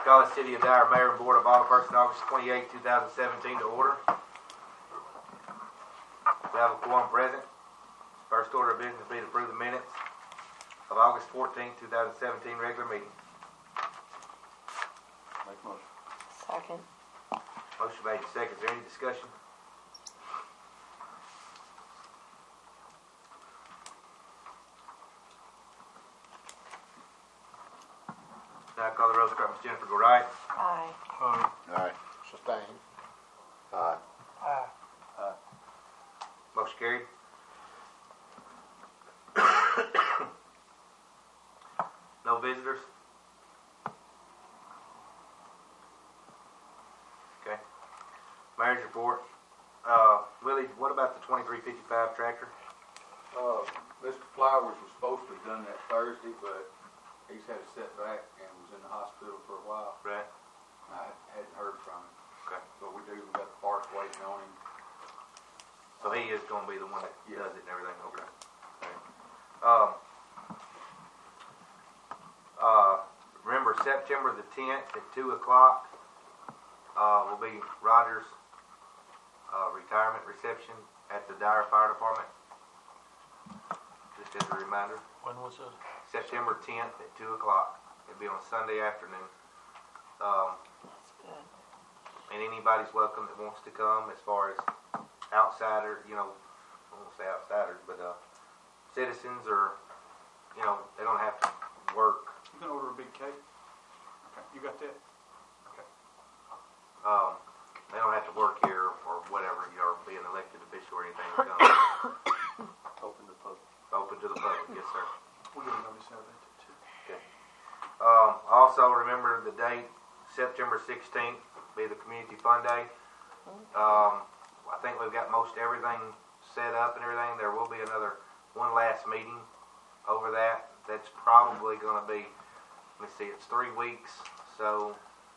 Call the City of Dyer Mayor and Board of Alderpersons August 28, 2017 to order. We have a quorum present. First order of business will be to approve the minutes of August 14, 2017 regular meeting. Make a motion. Second. Motion made and second. Is there any discussion? Now I call the roll. Start with Jennifer. Go right. Aye. Aye. Sustain. Aye. Aye. Motion carried. No visitors? Okay. Mayor's report. Willie, what about the 2355 tractor? Mr. Flowers was supposed to have done that Thursday, but he's had a setback and was in the hospital for a while. Right. I hadn't heard from him. Okay. But we got the parts waiting on him. So he is going to be the one that does it and everything. Okay. Remember, September the 10th at 2 o'clock will be Roger's retirement reception at the Dyer Fire Department. Just as a reminder. When was it? September 10th at 2 o'clock. It'll be on Sunday afternoon. That's good. And anybody's welcome that wants to come, as far as outsiders, I won't say outsiders, but citizens, or, they don't have to work. You can order a big cake. Okay, you got that? Okay. They don't have to work here or whatever, or be an elected official or anything to come. Open the public. Open to the public, yes, sir. We'll get a notice out of that too. Okay. Also, remember the date, September 16th, be the Community Fun Day. I think we've got most everything set up and everything. There will be one last meeting over that. That's probably going to be, let me see, it's 3 weeks, so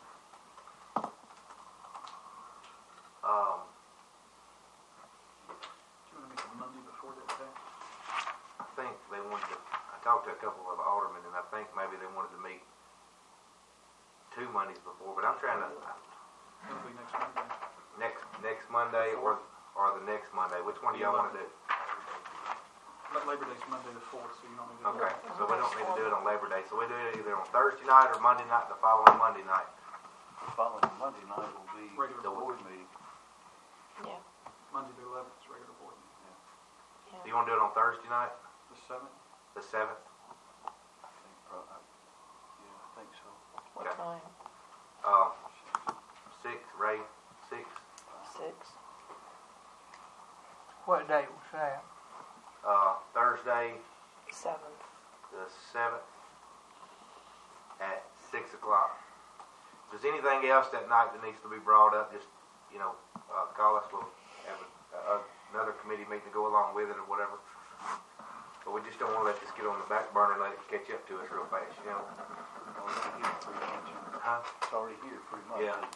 Do you want to make it Monday before that day? I think they wanted to, I talked to a couple of aldermen, and I think maybe they wanted to meet 2 Mondays before, but I'm trying to, It'll be next Monday. next Monday or the next Monday. Which one do y'all want to do? But Labor Day's Monday the 4th, so you don't need to do Okay, that. so we don't need to do it on Labor Day. So we do it either on Thursday night or Monday night, the following Monday night. The following Monday night will be Regular the board. board meeting. Yeah. Monday the 11th is regular board meeting. Do you want to do it on Thursday night, The 7th? the 7th? I think probably. Yeah, I think so. What Okay. time? 6, Ray, 6. 6. What date was that? Thursday, 7th. the 7th at 6 o'clock. If there's anything else that night that needs to be brought up, just, call us. We'll have another committee meeting to go along with it or whatever. But we just don't want to let this get on the back burner and let it catch up to us real fast, Huh? It's already here pretty much. Yeah.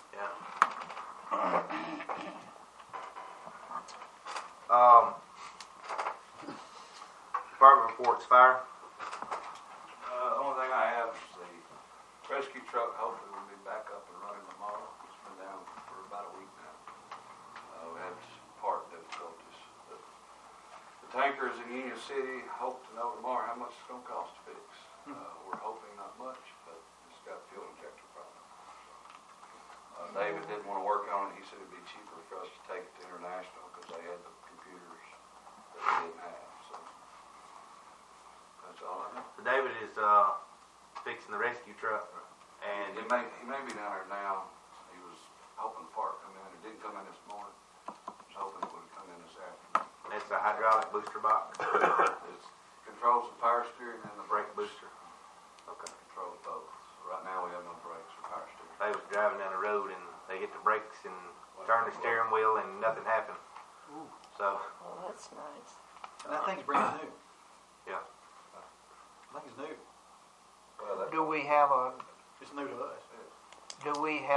Department reports, fire. The only thing I have is the rescue truck. Hopefully will be back up and running tomorrow. It's been down for about a week now. We had some part difficulties. The tankers in Union City, hope to know tomorrow how much it's going to cost to fix. We're hoping not much, but it's got a fuel injector problem. David didn't want to work on it. He said it'd be cheaper for us to take it to International because they had the computers that we didn't have. So that's all I know. So David is fixing the rescue truck, and He may be down there now. He was hoping the part come in. It didn't come in this morning. He was hoping it would come in this afternoon. it's a hydraulic booster box, It controls the power steering and the brake booster. Okay. Controls both. So right now we have no brakes or power steering. They was driving down the road and they hit the brakes and turned the steering wheel and nothing happened. Ooh. So, Well, that's nice. And that thing's brand new. yeah. I think it's new. Well, Do we have a It's new to us. No.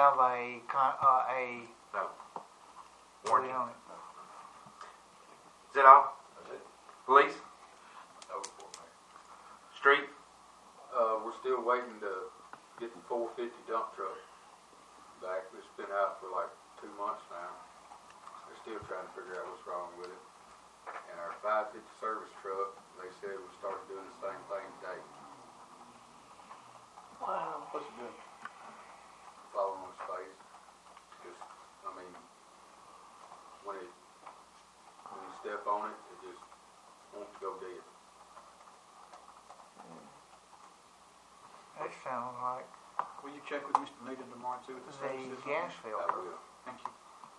Warranty. on it? Is that all? that's it. Police? No report, Mayor. Street? We're still waiting to getting 450 dump truck back. It's been out for like 2 months now. They're still trying to figure out what's wrong with it. And our 550 service truck, they said we started doing the same thing today. Wow. What's it doing? Falling on its face. Just, I mean, when you step on it, it just won't go dead. That sounds like Will you check with Mr. Needham tomorrow too with the the status is on? gas I filter. will. Thank you.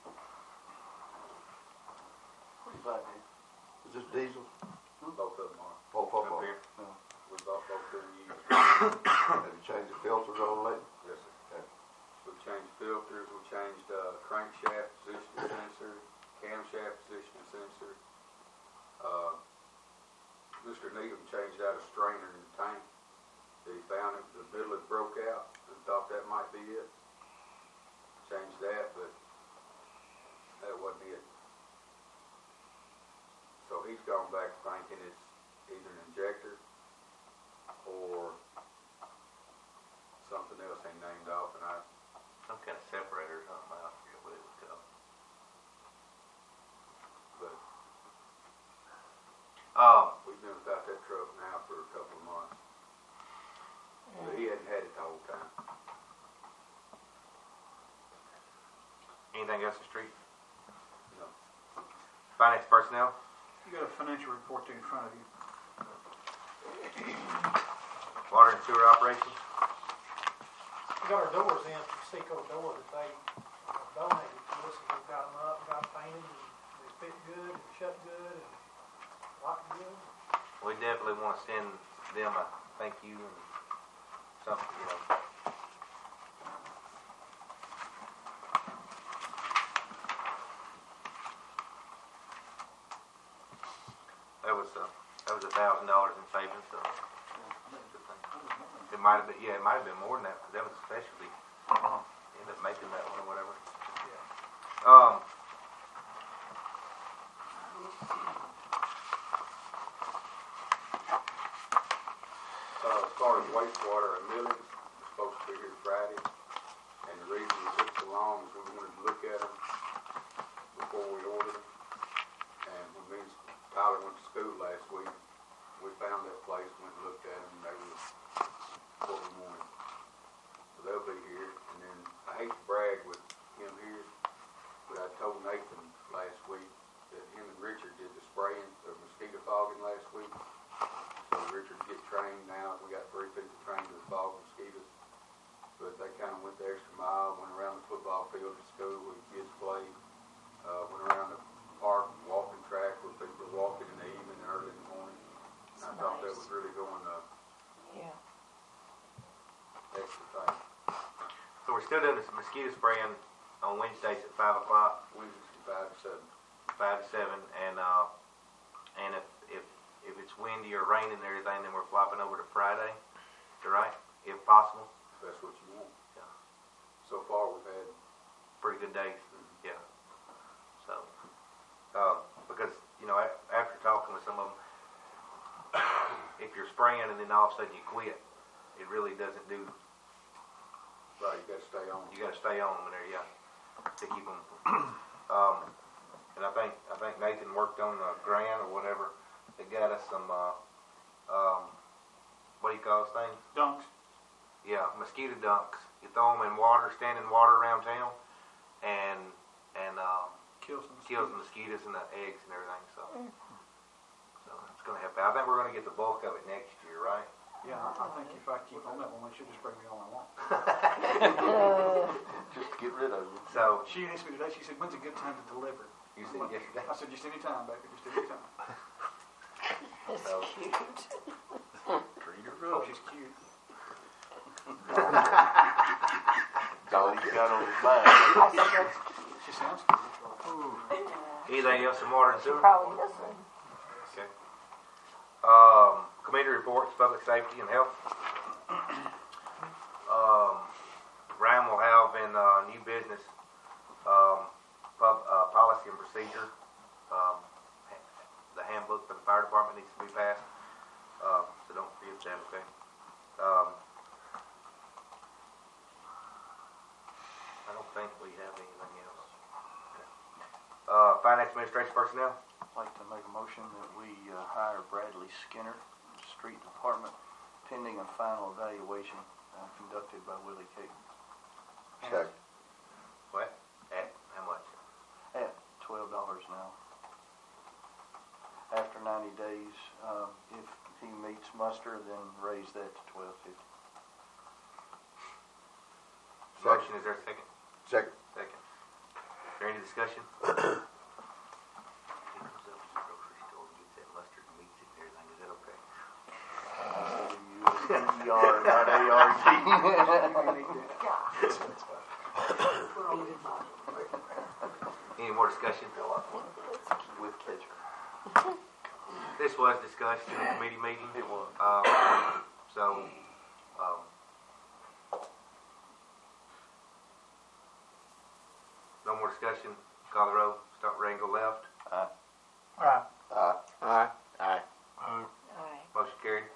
What do you buy, dude? Is this diesel? Both of them are. Both of Up them. here. We bought both of them used. Have you changed the filters on lately? Yes, sir. Okay. We've changed filters, we changed crankshaft position sensor, camshaft position sensor. Mr. Needham changed out a strainer in the tank. He found it, the middle had broke out and thought that might be it. Changed that, but that wasn't it. So he's gone back thinking it's either an injector or something else ain't named off, and Some kind of separator or something. I forget what it was called. but Um, we've been without that truck now for a couple of months. But he hadn't had it the whole time. anything else in the street? No. Finance personnel? You got a financial report there in front of you. Water and sewer operations? We got our doors in from Seco Door that they donated to us, and we got them up, got them painted, and they fit good, and shut good, and locked good. We definitely want to send them a thank you and something, you know. That was $1,000 in savings, so it might have been more than that, because that was a specialty. Ended up making that one or whatever. As far as wastewater and millings, we're supposed to be here Friday. And the reason we took so long is we wanted to look at them before we ordered them. And when me and Tyler went to school last week, we found that place, went and looked at them, and they were what we wanted. So they'll be here. And then I hate to brag with him here, but I told Nathan last week that him and Richard did the spraying of mosquito fogging last week. So Richard get trained now. We got 3 people trained to fog mosquitoes. But they kind of went the extra mile, went around the football field at school where the kids played, went around the park, walking track where people are walking in the evening and early in the morning. And I thought that was really going Yeah. extra thing. So we're still doing this mosquito spraying on Wednesdays at 5 o'clock, Wednesdays from 5 to 7. 5 to 7, and if it's windy or raining and everything, then we're flopping over to Friday, right? If possible. If that's what you want. Yeah. So far we've had Pretty good days. Yeah. So, because, you know, after talking with some of them, if you're spraying and then all of a sudden you quit, it really doesn't do. right. You got to stay on. You got to stay on them in there, yeah, to keep them. And I think Nathan worked on a grant or whatever that got us some. What do you call those things? Dunks. Yeah, mosquito dunks. You throw them in water, stand in water around town, and Kills them. kills the mosquitoes and the eggs and everything. So it's going to help out. I think we're going to get the bulk of it next year, right? Yeah, I think if I keep on that one, they should just bring me all I want. Just to get rid of you. So She asked me today, she said, when's a good time to deliver? you said yesterday. I said, just any time, baby, just any time. It's So- cute. Treat her Oh, right. she's cute. That's all he's got on his mind. I said, that's cute. She sounds cute. Anything else in water and She sewer? probably doesn't. Okay. Committee reports, public safety and health. Ryan will have in new business policy and procedure. The handbook for the fire department needs to be passed, so don't forget that. Okay. think we have anything else. Okay. Finance administration personnel? I'd like to make a motion that we hire Bradley Skinner, Street Department, pending a final evaluation conducted by Willie Caton Second. What? At how much? at $12 an hour. After 90 days, if he meets muster, then raise that to $12.50. Motion, is there a second? Second. Second. Is there any discussion? He comes up to the grocery store and gets that mustard and meats it and everything, is that okay? U-S-D-E-R, not A-R-D. Any more discussion? With ketchup. This was discussed in the committee meeting. It was. So, no more discussion. Call the roll. Start with Rango left. Aye. Aye. Aye. Motion carried.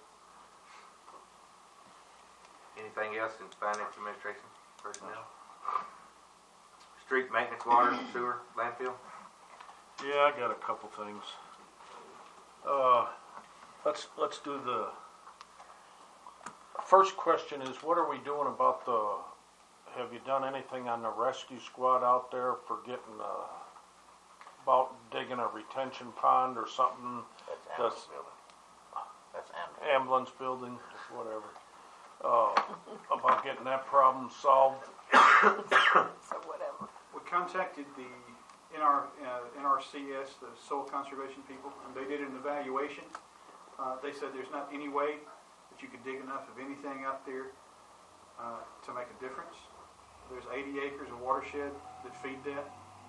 Anything else in finance administration personnel? Street maintenance, water, sewer, landfill? Yeah, I got a couple things. Let's do the first question is, what are we doing about have you done anything on the rescue squad out there for getting, about digging a retention pond or something? That's That's ambulance building. ambulance building, whatever. About getting that problem solved. So whatever. We contacted the NRCS, the soil conservation people, and they did an evaluation. They said there's not any way that you could dig enough of anything out there to make a difference. There's 80 acres of watershed that feed that.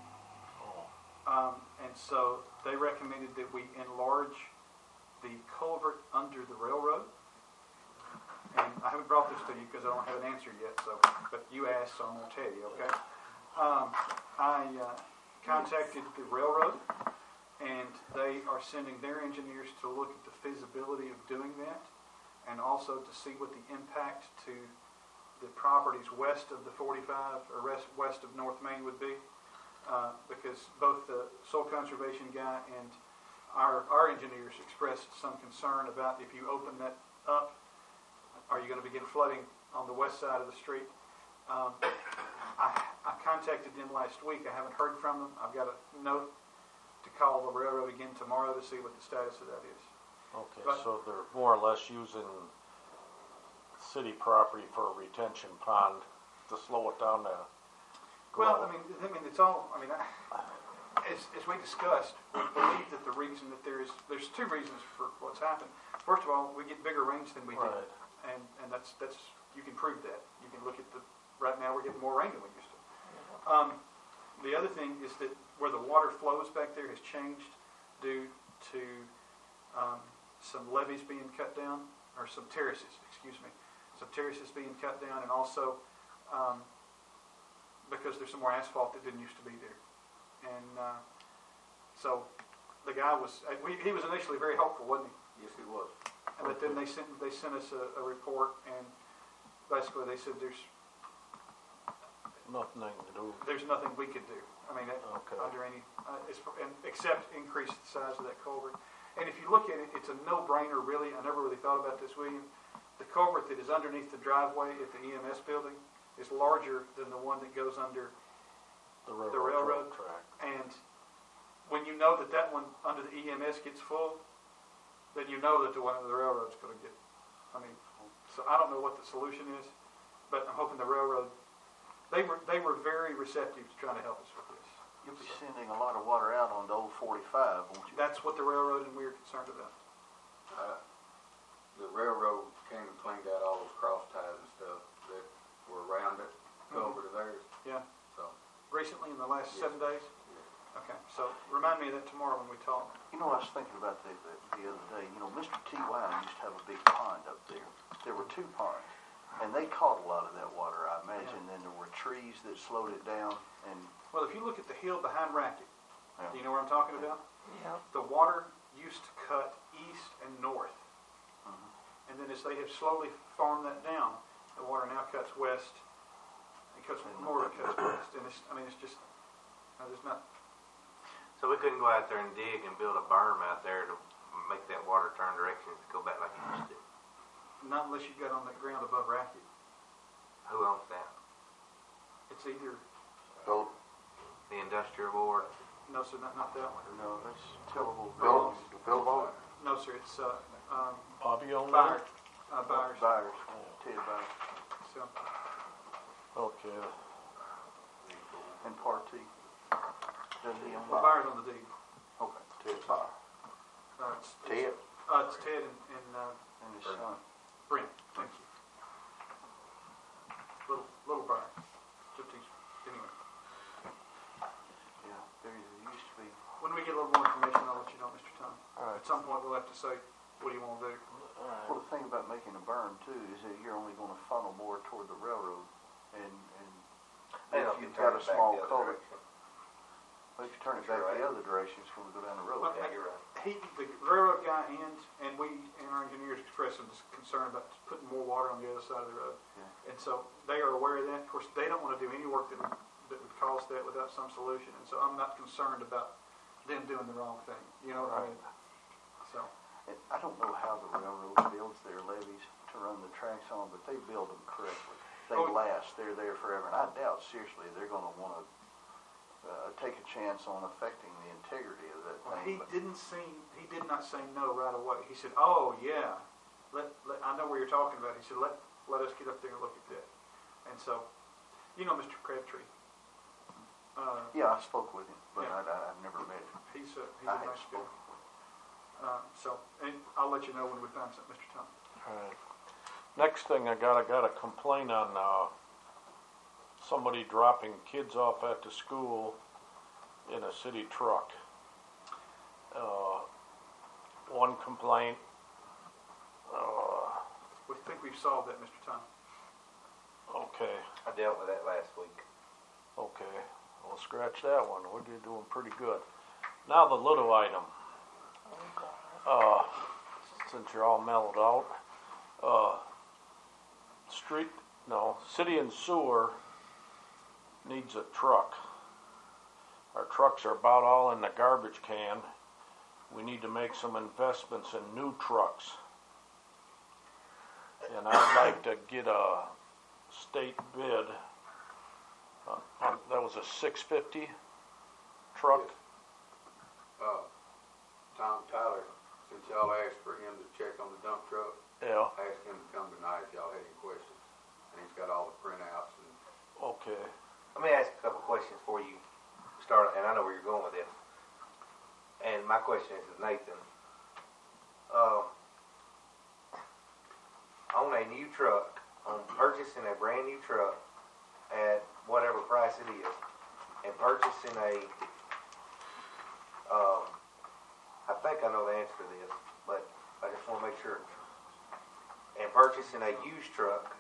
And so they recommended that we enlarge the culvert under the railroad. And I haven't brought this to you because I don't have an answer yet, but you asked, so I'm going to tell you, okay? I contacted the railroad, and they are sending their engineers to look at the feasibility of doing that, and also to see what the impact to the properties west of the 45 or west of North Main would be, because both the soil conservation guy and our engineers expressed some concern about if you open that up, are you going to begin flooding on the west side of the street? I contacted them last week. I haven't heard from them. I've got a note to call the railroad again tomorrow to see what the status of that is. Okay, But- so they're more or less using city property for a retention pond to slow it down to Well, grow. I mean, it's all. I mean, as we discussed, we believe that the reason that there's two reasons for what's happened. First of all, we get bigger rains than we did, Right. and that's you can prove that. You can look at right now we're getting more rain than we used to. The other thing is that where the water flows back there has changed due to some levees being cut down, or some terraces, some terraces being cut down, and also because there's some more asphalt that didn't used to be there. And so the guy he was initially very hopeful, wasn't he? Yes, it was. But then they sent us a report, and basically they said there's Nothing they can do. nothing we could do. I mean, Okay. under any except increase the size of that culvert. And if you look at it, it's a no-brainer, really. I never really thought about this, William. The culvert that is underneath the driveway at the EMS building is larger than the one that goes under. The railroad track. And when you know that one under the EMS gets full, then you know that the one under the railroad's going to get. I mean, so I don't know what the solution is, but I'm hoping the railroad. They were very receptive to trying to help us with this. You'll be sending a lot of water out on the old 45, won't you? That's what the railroad and we are concerned about. The railroad came and cleaned out all those cross ties and stuff that were around it, over to theirs. Yeah. So, Recently, in the last Yes. 7 days? yeah. Okay, so remind me of that tomorrow when we talk. You know, I was thinking about that the other day. You know, Mr. T.Y. used to have a big pond up there. There were 2 ponds, and they caught a lot of that water, I imagine. And there were trees that slowed it down, and Well, if you look at the hill behind Racket, Yeah. do you know what I'm talking about? Yeah. The water used to cut east and north. And then as they have slowly farmed that down, the water now cuts west, because more of it cuts west, and it's, I mean, it's just, there's not, So we couldn't go out there and dig and build a berm out there to make that water turn direction to go back like it used to. not unless you got on that ground above Racket. Who owns that? It's either, Bill, The industrial board? no, sir, not that one. No, that's tillable. Billboard? No, sir, it's, Bobby owned Byers, that? Byers, Byers, Ted Byers, so, Okay. and Partee. Does he own well, that? Byers on the deed. Okay, Ted Byers. It's Ted? It's Ted and and his son. Brent, thank you. Little Byers, anyway. Yeah, there used to be. When we get a little more information, I'll let you know, Mr. Tom. All right. At some point, we'll have to say, what do you want to do? Well, the thing about making a berm too is that you're only going to funnel more toward the railroad, and They if don't you've turn got a it back small the other culvert, direction. well, if you turn it back the other direction, it's going to go down the road. Well, Yeah, you're right. The railroad guy and we and our engineers expressed some concern about putting more water on the other side of the road. Yeah. And so they are aware of that. Of course, they don't want to do any work that would cause that without some solution. And so I'm not concerned about them doing the wrong thing. You know what I mean? So, And I don't know how the railroad builds their levees to run the tracks on, but they build them correctly. They Oh. last. They're there forever. And I doubt seriously they're going to want to take a chance on affecting the integrity of that well, thing. he did not say no right away. He said, "Oh yeah, I know where you're talking about." He said, "Let us get up there and look at that." And so, you know, Mr. Crabtree. Yeah, I spoke with him, but Yeah. I've never met him. He's a I have nice guy. spoken. So, and I'll let you know when we find something, Mr. Tom. All right. Next thing I got a complaint on somebody dropping kids off at the school in a city truck. One complaint. We think we've solved that, Mr. Tom. Okay, I dealt with that last week. okay. We'll scratch that one. We're doing pretty good. Now the little item. Since you're all mellowed out. City and sewer needs a truck. Our trucks are about all in the garbage can. We need to make some investments in new trucks. And I'd like to get a state bid. That was a 650 truck. Tom Tyler, since y'all asked for him to check on the dump truck, Yeah, asked him to come tonight if y'all had any questions. And he's got all the printouts and okay. Let me ask a couple questions before you start, and I know where you're going with this. And my question is to Nathan. On a new truck, on purchasing a brand new truck at whatever price it is, and purchasing I think I know the answer to this, but I just want to make sure. And purchasing a used truck,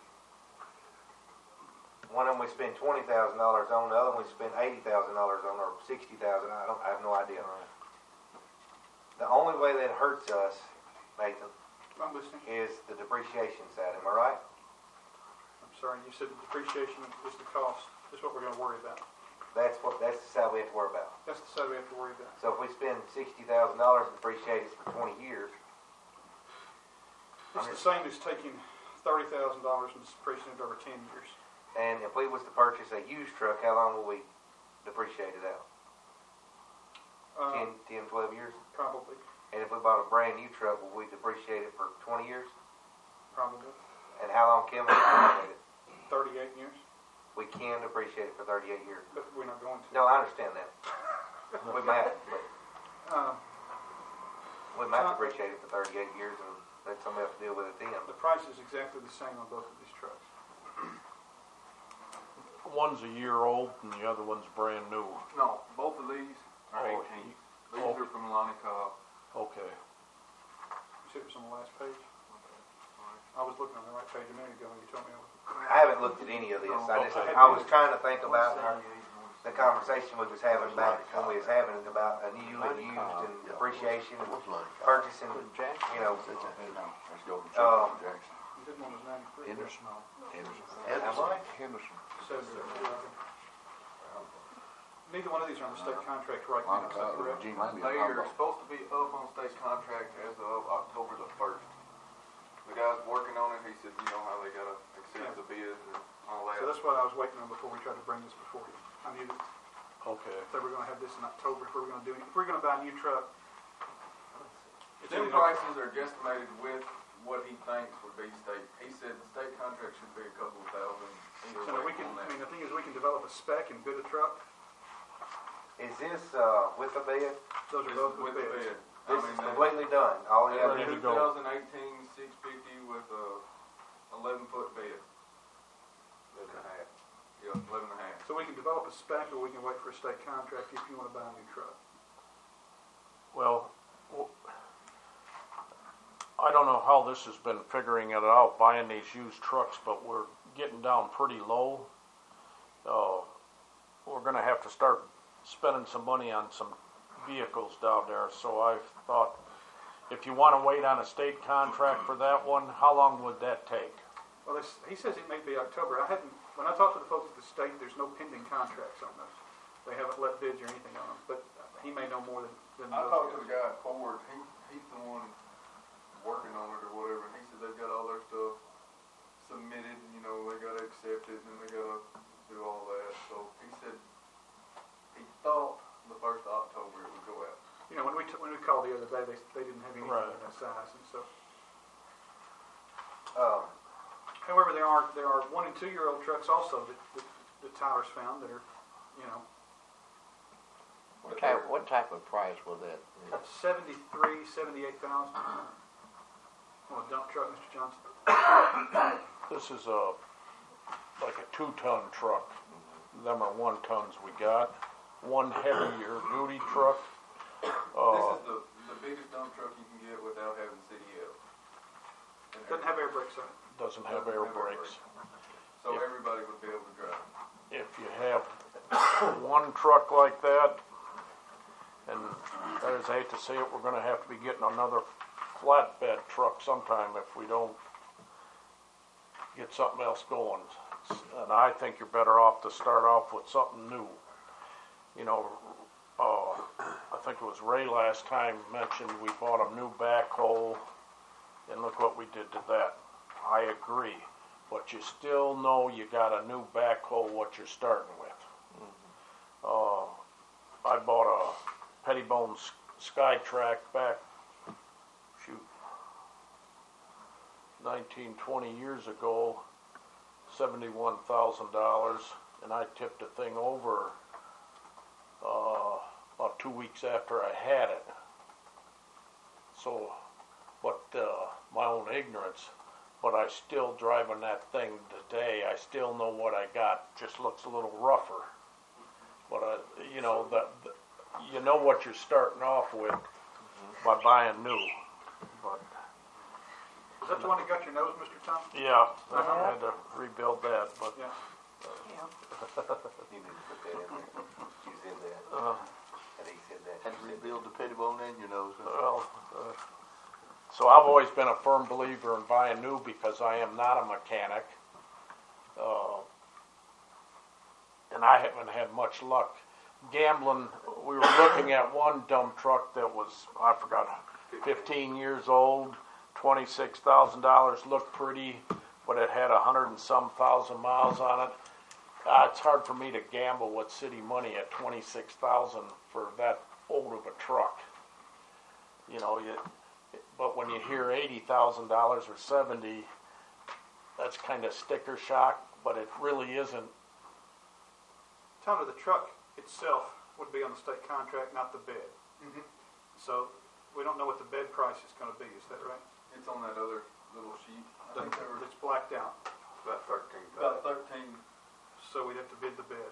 one of them we spend $20,000 on, the other one we spend $80,000 on, or $60,000. I have no idea. The only way that hurts us, Nathan, I'm listening. is the depreciation side. Am I right? I'm sorry, you said the depreciation is the cost. That's what we're going to worry about. That's the side we have to worry about. That's the side we have to worry about. So if we spend $60,000 and depreciate it for 20 years, It's the same as taking $30,000 and depreciating it over 10 years. and if we was to purchase a used truck, how long will we depreciate it out? 10, 12 years? Probably. And if we bought a brand new truck, will we depreciate it for 20 years? Probably. And how long can we depreciate it? 38 years. We can depreciate it for 38 years. But we're not going to. No, I understand that. We might, but we might depreciate it for 38 years and let somebody else deal with it then. The price is exactly the same on both of these trucks. One's a year old and the other one's brand new. No, both of these are Oh, 18. These are from Lonnie Cobb. Okay. You said it was on the last page? I was looking on the right page a minute ago when you told me I was. I haven't looked at any of this. I was trying to think about the conversation we was having back when we was having it about a new and used and depreciation and purchasing, you know. Let's go. You did one was 93. Henderson. Am I? Henderson. So, neither one of these are on the state contract right now, is that correct? Gene They Lambie, are supposed to be up on state contract as of October the 1st. The guy's working on it, he said, you know how they gotta accept the bids and all that. So that's what I was waiting on before we tried to bring this before you. I knew that Okay. they were gonna have this in October, if we were gonna do it, if we we're gonna buy a new truck. It's Them in prices are guesstimated with what he thinks would be state. He said the state contract should be a couple of thousand either So that we way can, on I that. mean, the thing is, we can develop a spec and bid a truck. Is this, with the bid? Those are This both is with the bids. bid. I This mean, is completely done, all you have Ready to to do. go. 2018 650 with a 11-foot bid. 11.5. Yeah, 11 and a half. So we can develop a spec, or we can wait for a state contract if you wanna buy a new truck. Well, I don't know how this has been figuring it out, buying these used trucks, but we're getting down pretty low. We're gonna have to start spending some money on some vehicles down there, so I thought, if you wanna wait on a state contract for that one, how long would that take? Well, he says it may be October. When I talked to the folks at the state, there's no pending contracts on those. They haven't let bids or anything on them, but he may know more than I those talked to guys. the guy at Ford, he's the one working on it or whatever, and he said they've got all their stuff submitted, you know, they gotta accept it, and they gotta do all that, so he said, he thought the 1st of October it would go out. You know, when we called the other day, they didn't have anything Right. of that size, and so. Um, However, there are 1 and 2 year old trucks also that Tyler's found that are, you know, What type of price will that be? 73, 78,000. On a dump truck, Mr. Johnson. This is like a 2-ton truck. Them are 1 tons we got. One heavier duty truck. This is the biggest dump truck you can get without having CDL. And Doesn't have air brakes on it. Doesn't have air brakes. So Yeah. everybody would be able to drive. If you have one truck like that, and I just hate to say it, we're gonna have to be getting another flatbed truck sometime if we don't get something else going. And I think you're better off to start off with something new. You know, I think it was Ray last time mentioned we bought a new backhoe, and look what we did to that. I agree, but you still know you got a new backhoe what you're starting with. I bought a Pettibone Skytrack back, 19, 20 years ago, $71,000, and I tipped the thing over about 2 weeks after I had it. So, but my own ignorance, but I still driving that thing today. I still know what I got. Just looks a little rougher, but you know you know what you're starting off with by buying new. But Is that the one that got your nose, Mr. Thompson? yeah, I had to rebuild that. But Yeah. You need to put that in there. You said that. And he said that. Had to rebuild the Pettibone in your nose. Huh? well, so I've always been a firm believer in buying new because I am not a mechanic, and I haven't had much luck. Gambling, we were looking at one dump truck that was, I forgot, 15 years old, $26,000, looked pretty, but it had 100 and some thousand miles on it. It's hard for me to gamble with city money at $26,000 for that old of a truck. You know, but when you hear $80,000 or 70, that's kind of sticker shock, but it really isn't. Tyler, the truck itself would be on the state contract, not the bed. Mm-hmm. So we don't know what the bed price is going to be. Is that right? It's on that other little sheet. I think they were It's blacked out. About 13,000. about 13. So we'd have to bid the bed.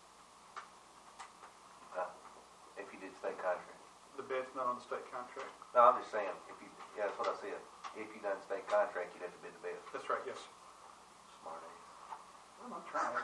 If you did state contract. The bed's not on the state contract. No, I'm just saying, yeah, that's what I said. If you done state contract, you'd have to bid the bid. That's right, yes. Smart ass. Well, I'm trying.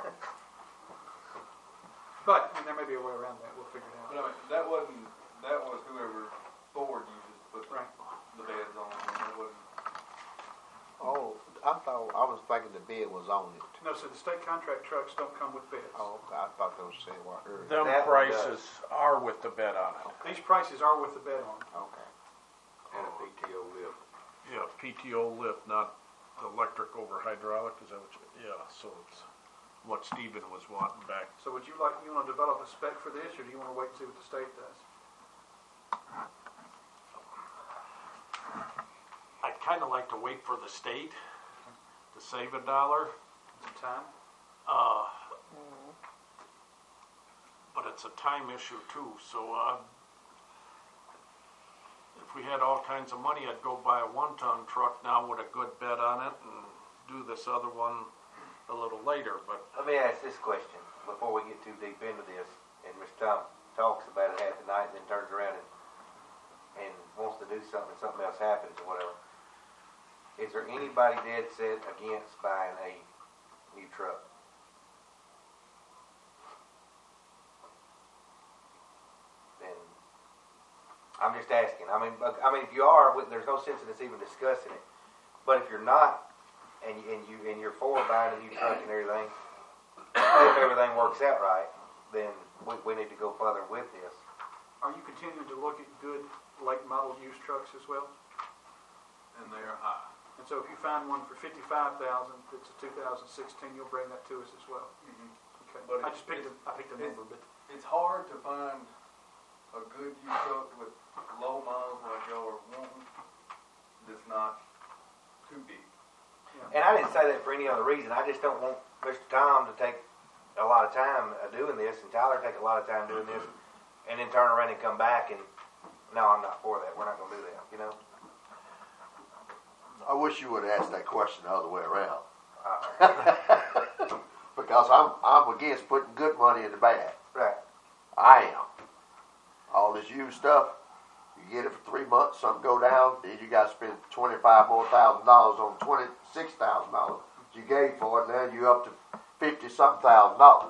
But, I mean, there may be a way around that. We'll figure it But out. I mean, that was whoever Ford uses to put Right. the beds on. I mean, it wasn't. Oh, I'm I was thinking the bid was on it. No, so the state contract trucks don't come with bids. Oh, okay, I thought those said what I heard. Them That one does. prices are with the bed on it. These prices are with the bid on them. Okay. And a PTO lift. Yeah, PTO lift, not electric over hydraulic, is that what you, yeah, so it's what Stephen was wanting back. So would you want to develop a spec for this, or do you want to wait and see what the state does? I'd kinda like to wait for the state to save $1. Some time? But it's a time issue too, so, if we had all kinds of money, I'd go buy a 1-ton truck now with a good bed on it and do this other one a little later, but Let me ask this question before we get too deep into this, and Mr. Tom talks about it half the night and then turns around and wants to do something and something else happens or whatever. Is there anybody dead set against buying a new truck? Then, I'm just asking. I mean, if you are, there's no sense in us even discussing it. But if you're not, and you're for buying a new truck and everything, if everything works out right, then we need to go further with this. Are you continuing to look at good late model used trucks as well? And they are high. And so if you find one for $55,000 that's a 2016, you'll bring that to us as well. Okay. But I just picked a number, but It's hard to find a good used truck with low miles like y'all are wanting that's not too big. And I didn't say that for any other reason. I just don't want Mr. Tom to take a lot of time doing this, and Tyler take a lot of time doing this, and then turn around and come back and, no, I'm not for that. We're not going to do that, you know? I wish you would have asked that question the other way around. Uh, Because I'm against putting good money in the bad. right. I am. All this used stuff, you get it for 3 months, something go down, then you got to spend $25,000 more on $26,000 you gave for it, and then you up to $50-something thousand.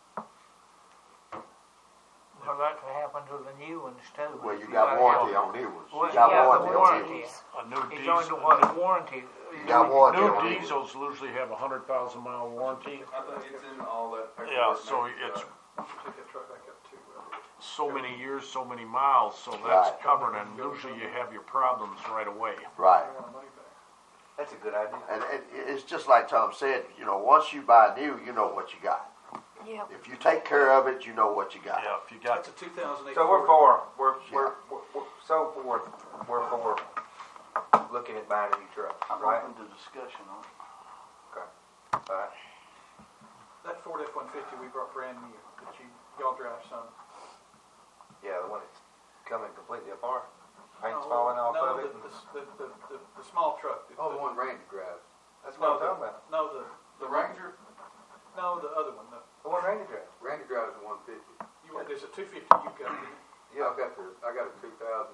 Well, that could happen to the new ones too. Well, you If got got- warranty on new ones. Well, You got yeah, warranty the on new warranty. ones. a new It's only diesel. what the warranty. You got warranty New on new ones. diesels usually have a 100,000-mile warranty. I think it's in all that paperwork. Yeah, so Maybe, it's take that truck back up too. so many years, so many miles, so that's Right. covered, and usually you have your problems right away. Right. I want our money back. That's a good idea. And it's just like Tom said, you know, once you buy new, you know what you got. Yeah. If you take care of it, you know what you got. Yeah, if you got, That's a 2008. So we're Ford. for, we're for looking at buying a new truck, I'm right? open to discussion on it. All right. That Ford F-150 we brought brand new, that y'all drive some. Yeah, the one that's coming completely apart. Paint's No, falling off no, of it. the small truck. Oh, the one Randy drives. That's what I'm talking about. No, The Ranger, the other one. The one Randy drives. Randy drives a 150. There's a 250 you've got. Yeah, I got a 2006.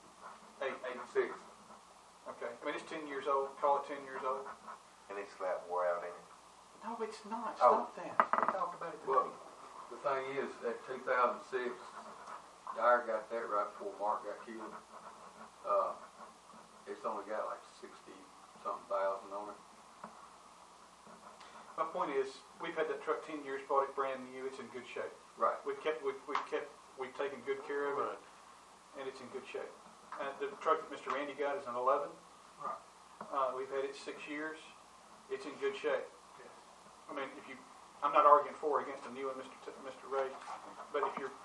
Okay. I mean, it's 10 years old. Call it 10 years old. And it's slap wore out in it. No, it's not. Oh. Stop that. We talked about it Well, today. the thing is, that 2006, Dyer got that right before Mark got killed. It's only got like 60-something thousand on it. My point is, we've had that truck 10 years, bought it brand new. It's in good shape. Right. We've taken good care of it, and it's in good shape. And the truck that Mr. Randy got is an 11. Right. We've had it 6 years. It's in good shape. I mean, I'm not arguing for or against a new one, Mr. Ray, but if you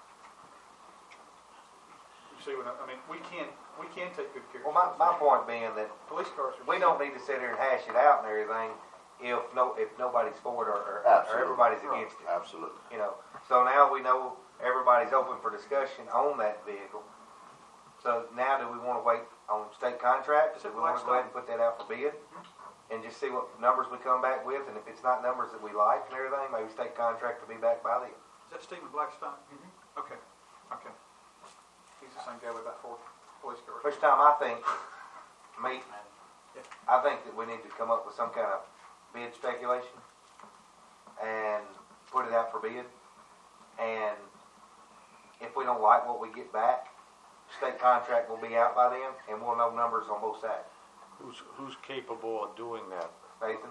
see what I mean, we can take good care of Well, my point being that police cars are. we don't need to sit here and hash it out and everything if nobody's for it or Absolutely. everybody's against it. Absolutely. You know, so now we know everybody's open for discussion on that vehicle. So now do we want to wait on state contracts? Do we want to go ahead and put that out for bid? And just see what numbers we come back with, and if it's not numbers that we like and everything, maybe state contract will be back by then. Is that Stephen Blackstone? Okay. He's the same guy with about 4 police cars. First time I think that we need to come up with some kind of bid speculation and put it out for bid. And if we don't like what we get back, state contract will be out by then, and we'll know numbers on both sides. who's capable of doing that? Nathan.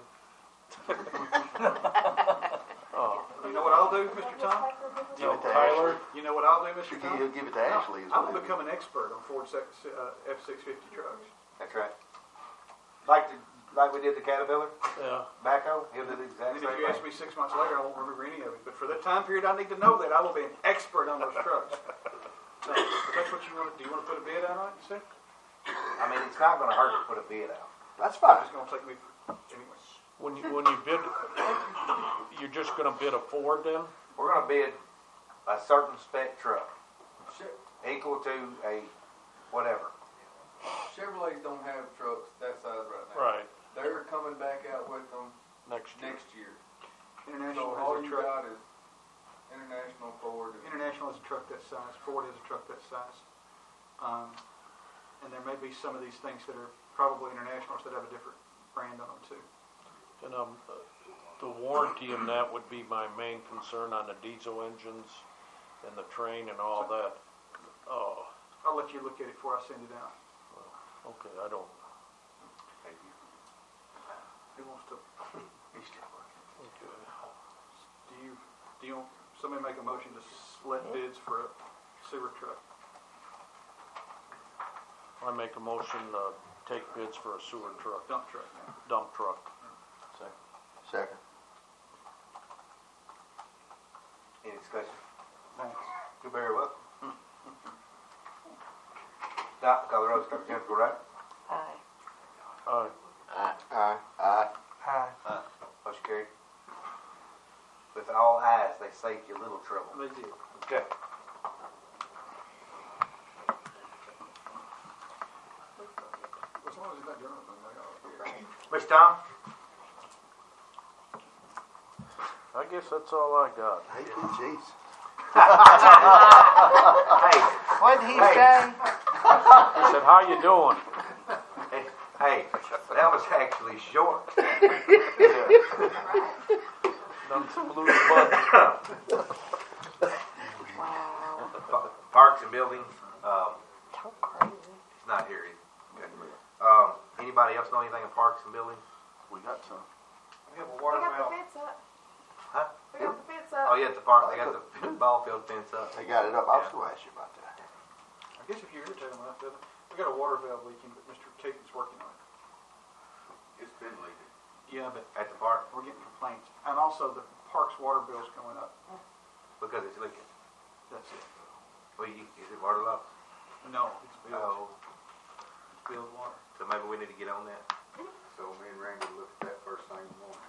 Oh, You know what I'll do, Mr. Tom? Give it to Tyler? You know what I'll do, Mr. Tom? He'll give it to Ashley. is I'm what gonna he'll become an expert on Ford F-650 trucks. That's right. Like we did the Caterpillar yeah. backhoe, he'll do the exact And same if you ask thing. me 6 months later, I won't remember any of it. But for that time period, I need to know that I will be an expert on those trucks. So, if that's what you want. Do you want to put a bid out on it? You say? I mean, it's not gonna hurt to put a bid out. That's fine. It's gonna take me anyway. When you bid, you're just gonna bid a Ford then? We're gonna bid a certain spec truck, Che- equal to a whatever. Chevrolets don't have trucks that size right now. Right, They're coming back out with them next year. next year. International So all has a you truck. got is International, Ford, and International has a truck that size. Ford has a truck that size. And there may be some of these things that are probably internationals that have a different brand on them too. And the warranty in that would be my main concern on the diesel engines and the train and all that. Oh, I'll let you look at it before I send it out. okay, I don't. Thank you. Who wants to? Okay. Do you want somebody make a motion to let bids for a sewer truck? I make a motion to take bids for a sewer truck, Dump truck now. dump truck. Second. Any discussion? Thanks. You're very welcome. Now, call the roll, start with Jennifer, right? Aye. Aye. Aye. Aye. Motion carried. With all ayes, they saved you a little trouble. They did. Okay. As long as it's not Jonathan, they all here. Mr. Tom? I guess that's all I got. Thank you, jeez. Hey, What'd he Hey. say? I said, how you doing? hey, that was actually short. Done some loose buttons. Wow. Parks and buildings, So crazy. it's not here either. Anybody else know anything of parks and buildings? We got some. We have a We water got the valve. fence up. Huh? We got the fence Oh, up. yeah, at the park, they got the ball field fence up. They got it up. I was going to ask you about that. I guess if you irritate them enough, we got a water valve leaking, but Mr. Keaton's working on it. It's been leaking. Yeah, but At the park, we're getting complaints. And also the park's water bill's going up. because it's leaking. That's it. Well, is it water loss? No, it's billed. Oh, Billed water. so maybe we need to get on that. So me and Randy looked at that first thing in the morning.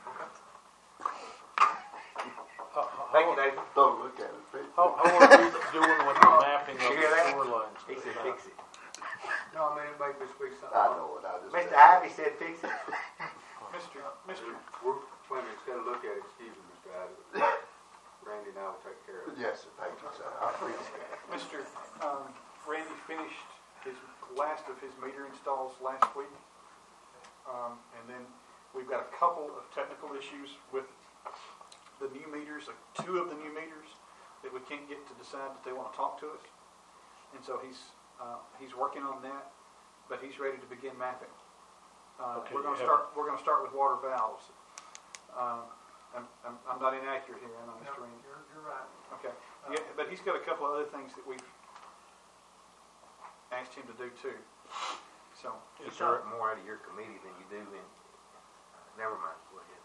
Thank you, Nathan. Don't look at it. How are we doing with the mapping of You hear the that? sewer lines? He said fix it. No, man, it made me speak something. I know it. I just. Mr. Ivy said fix it. Mr. We're planning, instead of look at it, excuse me, Mr. Adams. Randy and I will take care of it. Yes, sir. Thank you, sir. I appreciate it. Mr. Randy finished his last of his meter installs last week. And then we've got a couple of technical issues with the new meters, like 2 of the new meters that we can't get to decide that they want to talk to us. And so he's working on that, but he's ready to begin mapping. Okay, We're going you to start with water valves. I'm not inaccurate here, am I, Mr. Randy? You're right. Okay, yeah, but he's got a couple of other things that we've asked him to do too. So, You talk more out of your committee than you do in, never mind, go ahead.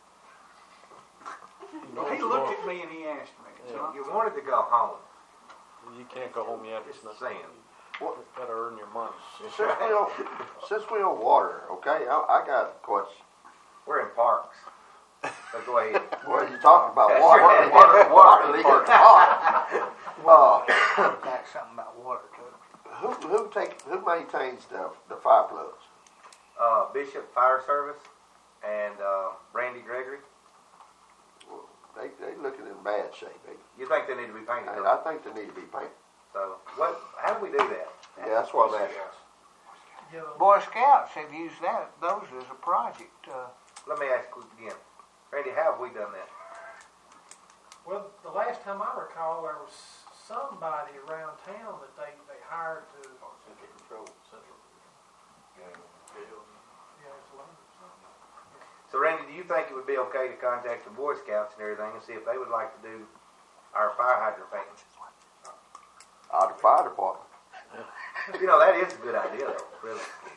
he looked at me and he asked me. So You wanted to go home. You can't go home yet. Just It's not saying. What? You gotta earn your money. Since we on water, okay, I got a question. We're in parks. So go ahead. Well, you talking about That's water, right. water leaking hot. Got something about water too. Who maintains the fire plugs? Bishop Fire Service and Randy Gregory. Well, they looking in bad shape. You think they need to be painted? And though? I think they need to be painted. So how do we do that? Yeah, that's what I'm asking. Yellow. Boy Scouts have used those as a project. Let me ask you again. Randy, how have we done that? Well, the last time I recall, there was somebody around town that they hired to. Central control, central. Yeah, it's London or something. So Randy, do do you think it would be okay to contact the Boy Scouts and everything and see if they would like to do our fire hydrant painting? Out of the fire department. You know, that is a good idea, though, really.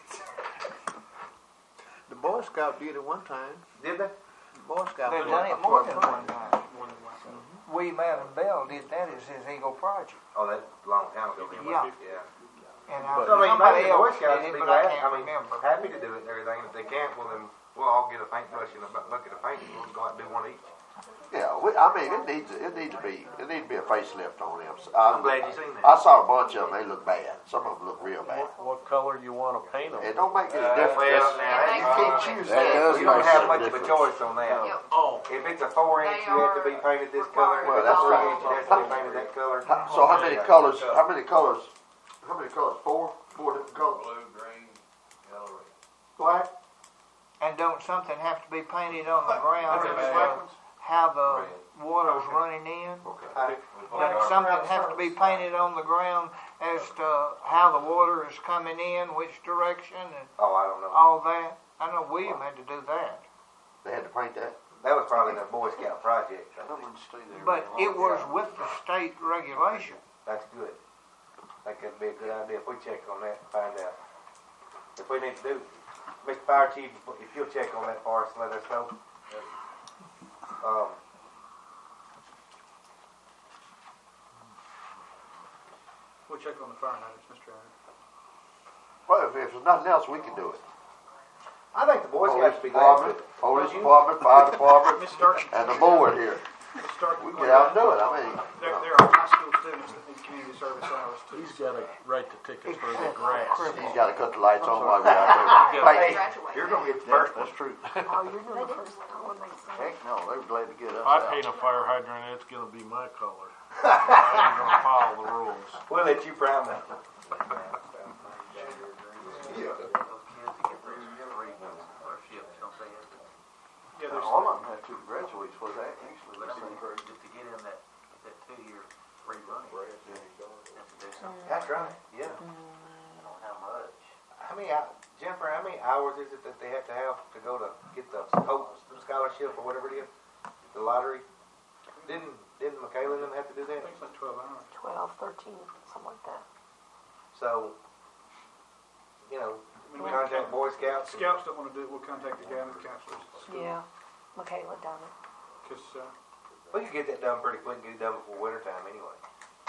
The Boy Scout did it one time. Did they? The Boy Scout. They've done it more than one time. William Allen Bell did that as his Eagle project. Oh, that's a long time ago. Then, Yeah. Yeah. And So, I mean, somebody maybe the Boy else Scouts did would it, be but I glad, can't I mean, remember. happy to do it and everything. If they can't, well, then we'll all get a paintbrush and a bucket of paint and we'll go out and do one each. Yeah, I mean, it needs to be a facelift on them. I'm glad you seen that. I saw a bunch of them. They look bad. Some of them look real bad. What color you want to paint them? It don't make any Well, difference. now, You can't choose That that. does you don't make have some much of a difference. choice on that. Oh. If it's a 4-inch, you have to be painted this color. If Well, it's a that's 3-inch, right. it has to be painted that color. So how many colors? How many colors? Four different colors. Blue, green, yellow, red. Black. And don't something have to be painted on the ground Okay, as black to ones? how the water's running in? Okay. Doesn't something have to be painted on the ground as to how the water is coming in, which direction, and Oh, I don't know. all that? I know William had to do that. They had to paint that. That was probably the Boy Scout project. I That think. wouldn't stay there. But very it long. was with the state regulation. That's good. That could be a good idea if we check on that and find out. If we need to do, Mr. Fire Chief, if you'll check on that for us and let us know. We'll check on the fire hydrants, Mr. Aaron. Well, if there's nothing else, we can do it. I think the Boy Police Scouts would be glad to. department, police department, fire department, Ms. Stark, and the board here. Ms. Stark, We get out and do it. I mean, there are high school students that need community service hours too. He's got to write the tickets for the grass. he's got to cut the lights on while we're out there. Hey, Graduate. you're gonna get the Yeah, first one. that's true. Oh, you're doing the first one they said. Heck no, they were glad to get us If I out. paint a fire hydrant, it's going to be my color. I ain't going to follow the rules. We'll let you prime that. Yeah, there's, All of them have to graduate, was that actually? But I mean, Let's just to get in that 2-year free running, that's to do something. That's right, yeah. I don't know how much. Jennifer, how many hours is it that they have to go to get the Hope Scholarship or whatever it is? The lottery? Didn't Michaela and them have to do I that? think it's like 12 hours. 12, 13, something like that. So, you know, I mean, contact Boy Scouts. and- Scouts don't want to do it, we'll contact the guidance counselors. at school. Yeah, Michaela done it. Because, We could get that done pretty quick, get it done before winter time anyway.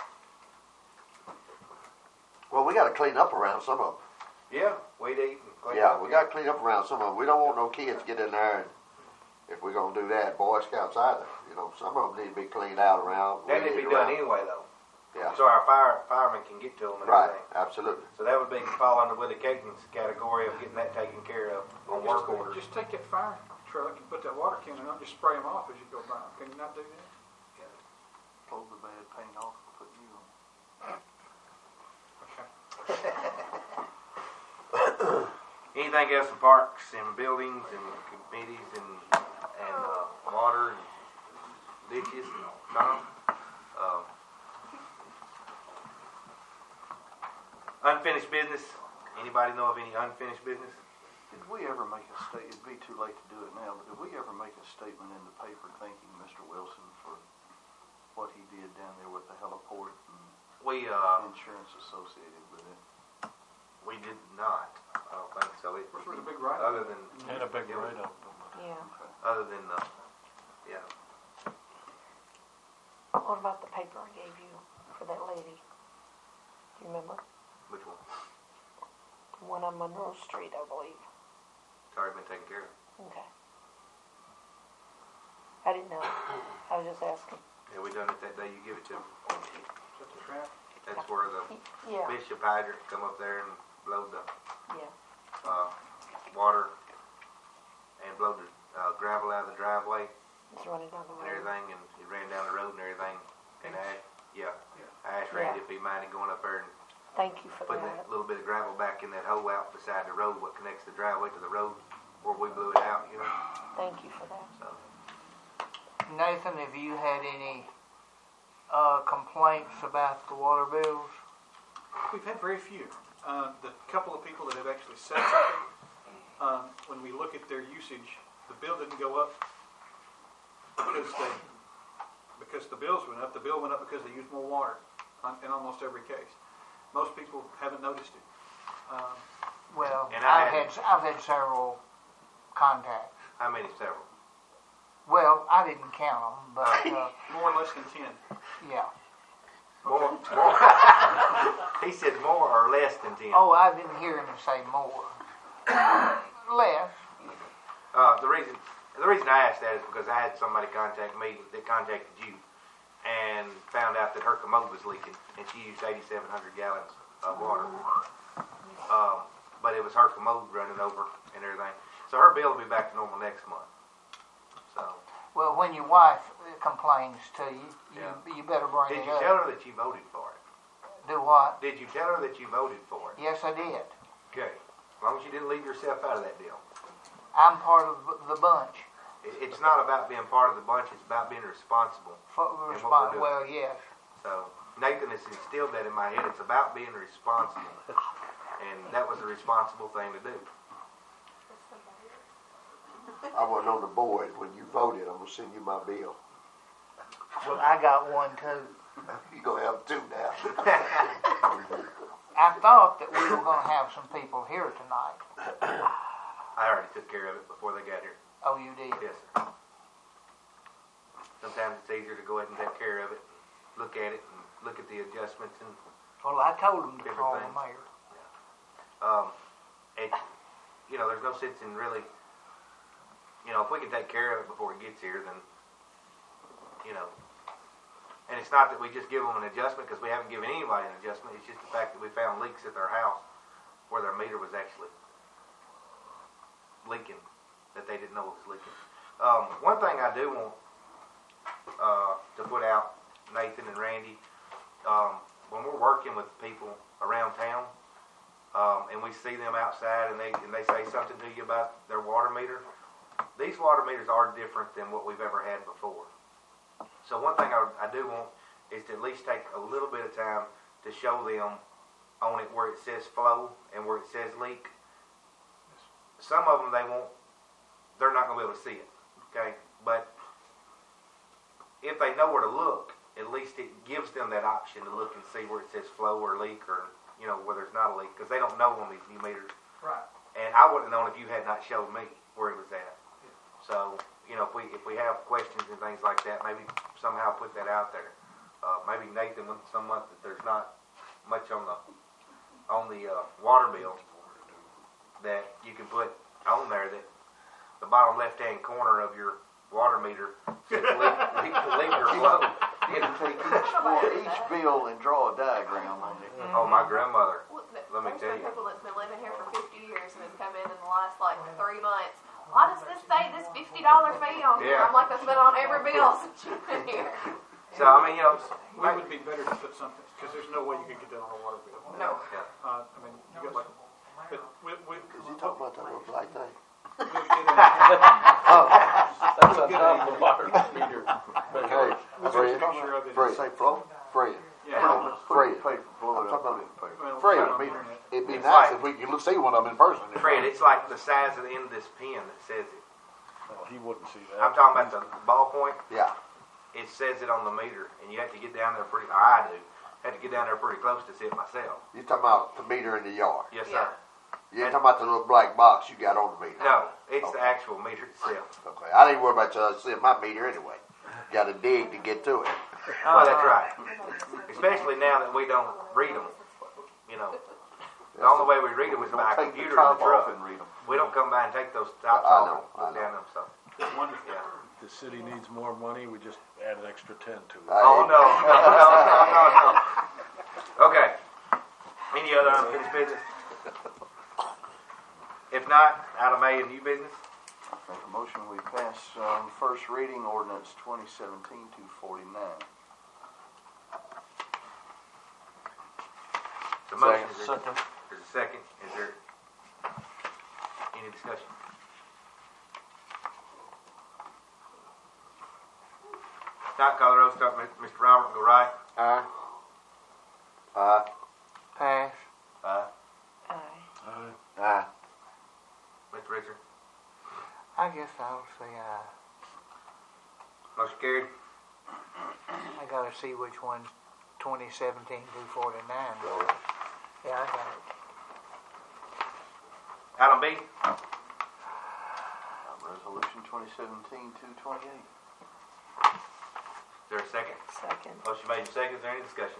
Well, we got to clean up around some of them. Yeah, weed eat and clean Yeah, up. we got to clean up around some of them. We don't want no kids get in there, and if we're gonna do that, Boy Scouts either. You know, some of them need to be cleaned out around. That need to be weeded done around. anyway though. Yeah. So our firemen can get to them and Right, everything. absolutely. So that would be fall under with the Caton's category of getting that taken care of on work orders. just take that fire truck and put that water cannon on, just spray them off as you go by. Can you not do that? Pull the bad paint off and put new on. Anything else in parks and buildings and committees and water and ditches? Tom? Unfinished business? Anybody know of any unfinished business? Did we ever make a statement, it'd be too late to do it now, but did we ever make a statement in the paper thanking Mr. Wilson for what he did down there with the heliport and We insurance associated with it? we did not. I don't think so. It Of course, with a big write-up. other than And a big it was- write-up. Yeah. other than yeah. What about the paper I gave you for that lady? Do you remember? Which one? The one on Monroe Street, I believe. It's already been taken care of. Okay. I didn't know. I was just asking. Yeah, we done it that day you give it to them. Is that the trap? That's where the Yeah, Bishop hydrant come up there and load the yeah. water and blow the gravel out of the driveway It's running down the and road. everything, and it ran down the road and everything. And I asked Randy if he minded going up there and Thank you for putting that. that little bit of gravel back in that hole out beside the road, what connects the driveway to the road where we blew it out, you know. Thank you for that. So Nathan, have you had any complaints about the water bills? We've had very few. The couple of people that have actually said something, when we look at their usage the bill didn't go up because the bills went up. The bill went up because they used more water in almost every case. Most people haven't noticed it. Well, And I've had several contacts. How many? Several. Well, I didn't count them, but More or less than 10. yeah. More. He said more or less than 10. Oh, I didn't hear him say more. Less. The reason I asked that is because I had somebody contact me that contacted you and found out that her commode was leaking and she used 8,700 gallons of water. But it was her commode running over and everything. So her bill will be back to normal next month. So. Well, when your wife complains to you, you better bring Did it you up. tell her that you voted for it? Do what? Did you tell her that you voted for it? Yes, I did. Okay. As long as you didn't leave yourself out of that deal. I'm part of the bunch. It's not about being part of the bunch. It's about being responsible. Well, yes. So Nathan has instilled that in my head. It's about being responsible. And that was a responsible thing to do. I wasn't on the board when you voted. I'm gonna send you my bill. Well, I got one too. You're gonna have two now. I thought that we were going to have some people here tonight. I already took care of it before they got here. Oh, you did? Yes, sir. Sometimes it's easier to go ahead and take care of it, look at it, and look at the adjustments and Well, I told them to different call the things. mayor. There's no sense in really, if we can take care of it before it gets here, then, and it's not that we just give them an adjustment because we haven't given anybody an adjustment. It's just the fact that we found leaks at their house where their meter was actually leaking, that they didn't know it was leaking. One thing I do want to put out, Nathan and Randy, when we're working with people around town, and we see them outside and they say something to you about their water meter, these water meters are different than what we've ever had before. So one thing I do want is to at least take a little bit of time to show them on it where it says flow and where it says leak. Some of them they're not going to be able to see it, okay? But if they know where to look, at least it gives them that option to look and see where it says flow or leak or, where there's not a leak, because they don't know on these new meters. Right. And I wouldn't have known if you had not showed me where it was at. So, if we have questions and things like that, maybe somehow put that out there. Maybe Nathan, some month that there's not much on the water bill, that you can put on there that the bottom left-hand corner of your water meter says leak or flow. You can take each bill and draw a diagram on it. Oh, my grandmother. Let me tell you. People that's been living here for 50 years and has come in the last 3 months. Why does this say this $50 fee on here? Yeah. I'm like, that's been on every bill since you've been here. So, I mean, We would be better to put something, because there's no way you could get that on a water bill. No. You got like, but Is he talking about that little black thing? That's on top of the water meter. Hey, Fred, Fred, Say flow? Fred. Yeah. Fred. Paper, blow it I'm up, talking put it in paper. Well, Fred, right on I the mean, internet. it'd be It's nice like- if we could see one of them in person. Fred, it's like the size of the end of this pen that says it. Well, he wouldn't see I'm that. talking about the ballpoint. Yeah. It says it on the meter, and you have to get down there or I do, have to get down there pretty close to see it myself. You're talking about the meter in the yard. Yes, sir. You ain't talking about the little black box you got on the meter. No, it's the Okay. actual meter itself. Okay, I didn't worry about you seeing my meter anyway. Got to dig to get to it. Oh, that's right. Especially now that we don't read them. The only way we read them is by a Take the computer in the top off truck. and read them. We don't come by and take those tops I off know, and look down them. So, Wonderful. yeah. The city needs more money, we just add an extra 10 to it. Oh, no. Okay. Any other unfinished business? If not, item A in new business. Make a motion, we pass first reading ordinance 2017-249. The motion is Second. there's a second. Is there any discussion? Not call the roll. Start with Mr. Robert. Go right. Aye. Pass. Aye. Aye. Mr. Richard. I guess I'll say aye. Motion carried. I gotta see which one's 2017-249. Yeah, I got it. Item B. Resolution 2017-228. Is there a second? Second. Motion made and seconded. Is there any discussion?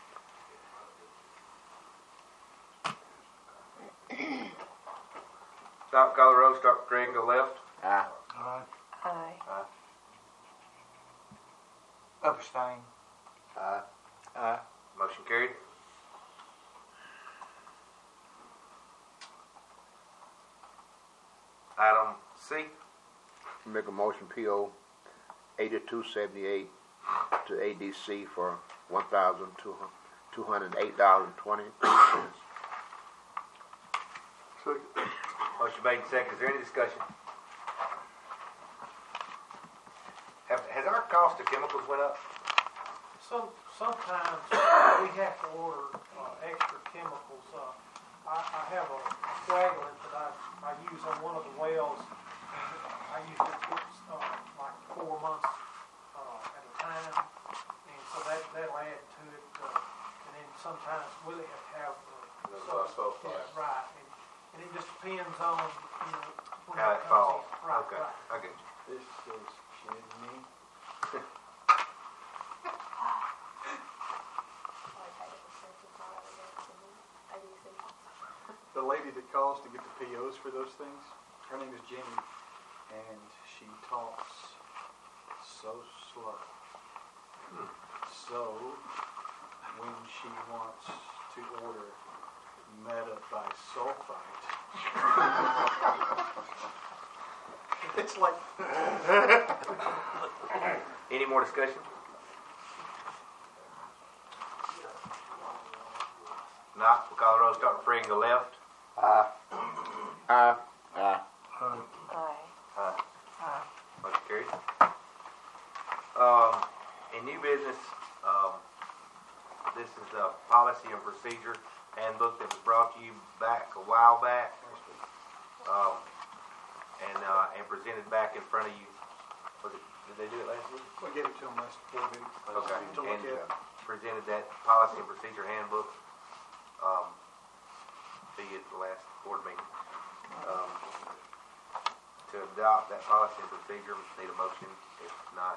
Stop, call the roll, start with Craig and go left. Aye. Aye. Abstain. Aye. Motion carried. Item C. Make a motion PO 8278 to ADC for $1,208.20. Motion made and seconded. Is there any discussion? Has our cost of chemicals went up? Sometimes we have to order extra chemicals. I have a coagulant that I use on one of the wells, and I use it like 4 months at a time, and so that'll add to it. And then sometimes we'll have to have yeah, right, and it just depends on when How it falls. Right, Okay, right. I get you. This is kidding me. The lady that calls to get the POs for those things, her name is Jenny, and she talks so slow. So, when she wants to order metabisulfite, it's like... Any more discussion? Not, we'll call the roll, start with Craig and go left. Aye. Aye. Aye. Aye. Motion carried. In new business, this is the policy and procedure handbook that was brought to you back a while back, and presented back in front of you. Did they do it last week? We gave it to them last board meeting. Okay. To look And at. presented that policy and procedure handbook to you at the last board meeting. To adopt that policy and procedure, we need a motion. If not,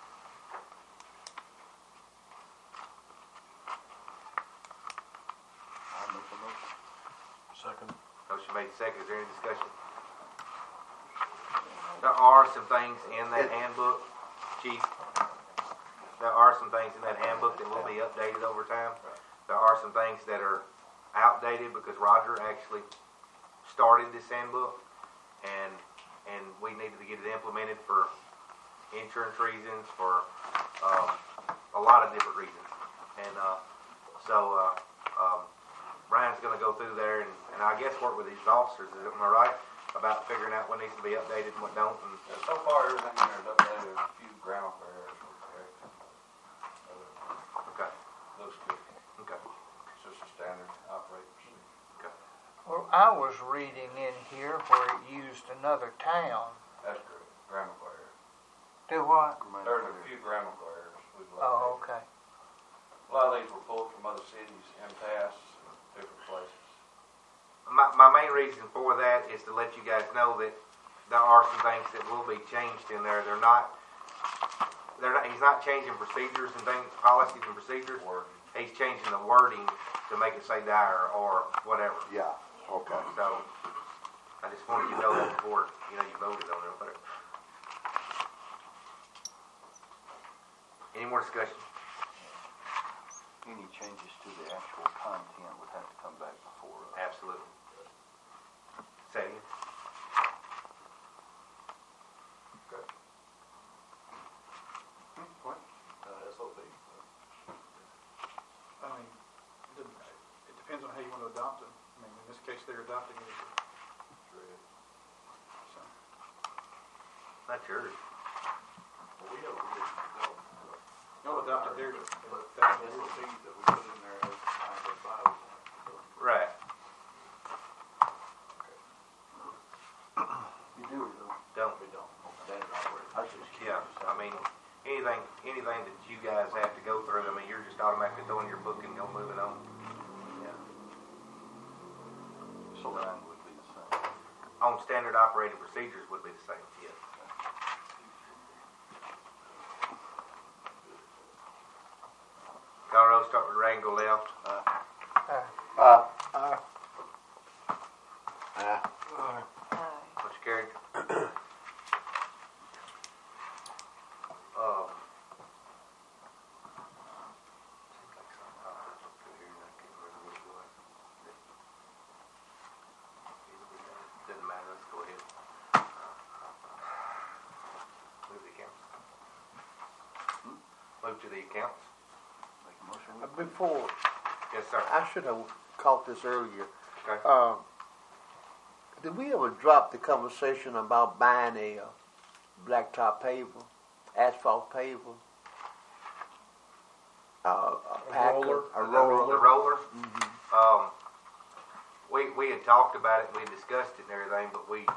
I'll make a motion. Second. motion made second. Is there any discussion? There are some things in that handbook, Chief. There are some things in that handbook that will be updated over time. There are some things that are outdated because Roger actually started this handbook, and we needed to get it implemented for insurance reasons, for a lot of different reasons. And so Brian's going to go through there and I guess work with his officers, am I right, about figuring out what needs to be updated and what don't. And So far, everything in there is updated, a few ground repairs were corrected. okay, Looks good. okay, It's just a standard operating procedure. okay. Well, I was reading in here where it used another town. That's correct. Grammar errors. Do what? There's a few grammar errors we've located. Oh, okay. A lot of these were pulled from other cities and passed different places. My main reason for that is to let you guys know that there are some things that will be changed in there. They're not, he's not changing procedures and things, policies and procedures. He's changing the wording to make it say dire or whatever. Yeah, okay. So, I just wanted you to know that before, you voted on it or whatever. Any more discussion? Any changes to the actual content would have to come back before us. Absolutely. Say it again. What? SOP. I mean, it depends on how you want to adopt them. I mean, in this case, they're adopting it. So, Not yours. no, adopted their, That's the SOP that we put in there as kind of files. Right. You do it though. Don't anything that you guys have to go through, I mean, you're just automatically throwing your book and go moving on. So line would be the same. On standard operating procedures would be the same, yes. Colorado, start with Rango left. Motion carried. Doesn't matter, let's go ahead. Move the accounts. Move to the accounts. Make a motion. Before, Yes, sir. I should have caught this earlier. Okay. Did we ever drop the conversation about buying a blacktop paver, asphalt paver? A packer, roller? a The roller? roller. We had talked about it, we had discussed it and everything, but we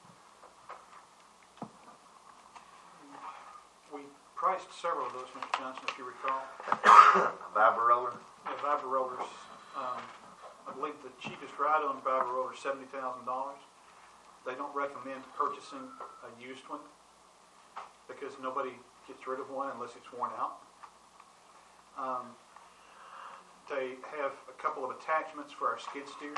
Priced several of those, Mr. Johnson, if you recall. a Viber roller. Yeah, Viber rollers. I believe the cheapest ride on Viber roller is $70,000. They don't recommend purchasing a used one because nobody gets rid of one unless it's worn out. They have a couple of attachments for our skid steer.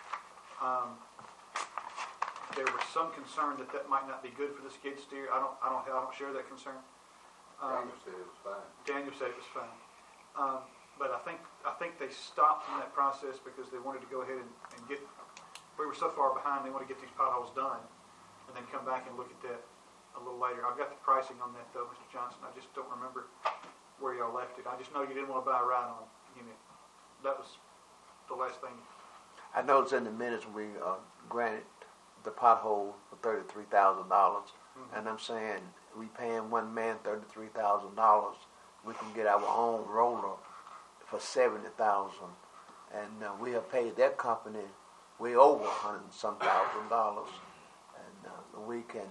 There was some concern that might not be good for the skid steer. I don't share that concern. Daniel said it was fine. Daniel said it was fine. But I think they stopped in that process because they wanted to go ahead and get. We were so far behind. They want to get these potholes done, and then come back and look at that a little later. I've got the pricing on that though, Mr. Johnson. I just don't remember where y'all left it. I just know you didn't want to buy a ride-on unit. That was the last thing. I noticed in the minutes we granted the pothole for $33,000, and I'm saying we paying one man $33,000. We can get our own roller for $70,000, and we have paid that company way over $100 and some thousand, and we can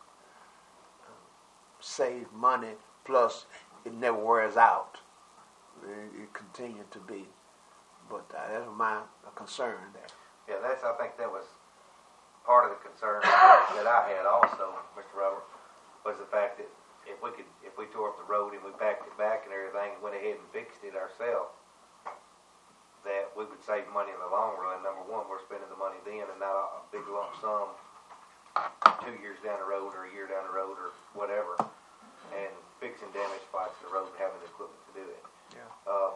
save money. Plus, it never wears out. It continues to be. But that's my concern there. Yeah, I think that was part of the concern that I had also, Mr. Robert, was the fact that if we tore up the road and we packed it back and everything and went ahead and fixed it ourselves, that we would save money in the long run. Number one, we're spending the money then and not a big lump sum 2 years down the road or a year down the road or whatever, and fixing damage spots in the road and having the equipment to do it. Yeah.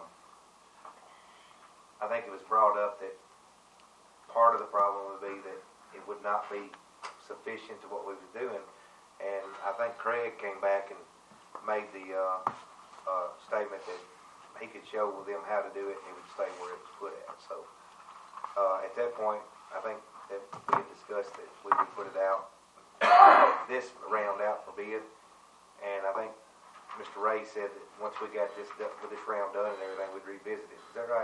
I think it was brought up that part of the problem would be that it would not be sufficient to what we were doing, and I think Craig came back and made the statement that he could show them how to do it and it would stay where it was put at. So at that point, I think that we had discussed that we would put it out, this round out for bid, and I think Mr. Ray said that once we got this round done and everything, we'd revisit it. Is that right?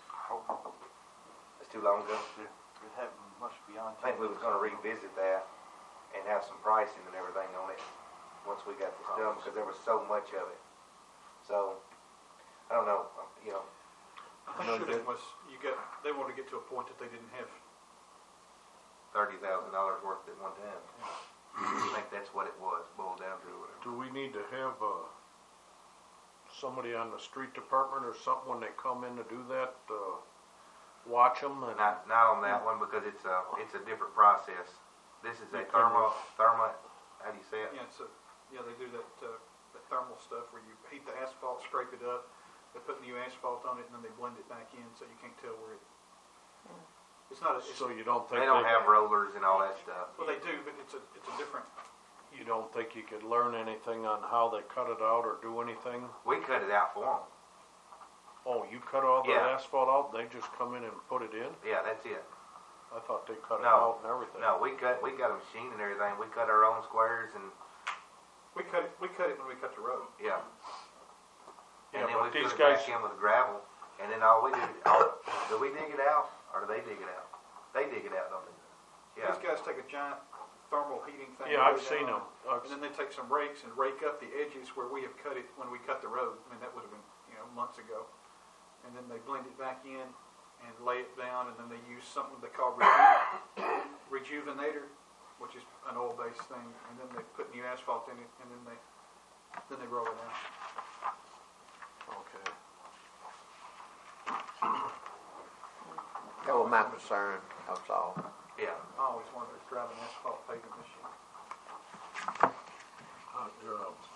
It's too long ago. It happened much beyond. I think we was going to revisit that and have some pricing and everything on it once we got this done because there was so much of it. So I don't know, I think it was they wanted to get to a point that they didn't have. $30,000 worth at one time. I think that's what it was boiled down to. Or whatever. Do we need to have somebody on the street department or something when they come in to do that? Watch them and Not on that one because it's a different process. This is a thermal. How do you say it? Yeah, they do that thermal stuff where you heat the asphalt, scrape it up, they put new asphalt on it, and then they blend it back in so you can't tell where it. It's not. so you don't think They don't have rollers and all that stuff. Well, they do, but it's a different. You don't think you could learn anything on how they cut it out or do anything? We cut it out for them. Oh, you cut all the Yeah. asphalt out and they just come in and put it in? Yeah, that's it. I thought they cut it No. out and everything. No, we got a machine and everything. We cut our own squares and We cut it when we cut the road. yeah. Yeah, And then but we these put it guys, back in with gravel, and then do we dig it out, or do they dig it out? They dig it out, don't they? Yeah. These guys take a giant thermal heating thing. Yeah, I've goes seen down. them. And then they take some rakes and rake up the edges where we have cut it when we cut the road. I mean, that would have been, months ago. And then they blend it back in and lay it down, and then they use something they call Rejuvenator, which is an oil-based thing, and then they put new asphalt in it, and then they roll it out. Okay. That was my concern, that's all. Yeah. I always wanted to drive an asphalt paving machine. Hot jobs.